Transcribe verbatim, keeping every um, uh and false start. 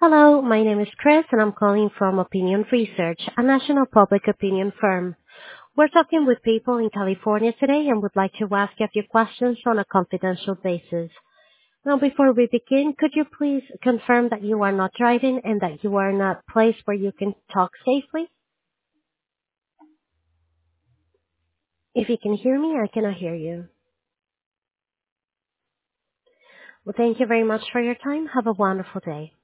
Hello, my name is Chris and I'm calling from Opinion Research, a national public opinion firm. We're talking with people in California today and would like to ask you a few questions on a confidential basis. Now, before we begin, could you please confirm that you are not driving and that you are in a place where you can talk safely? If you can hear me, I cannot hear you. Well, thank you very much for your time. Have a wonderful day.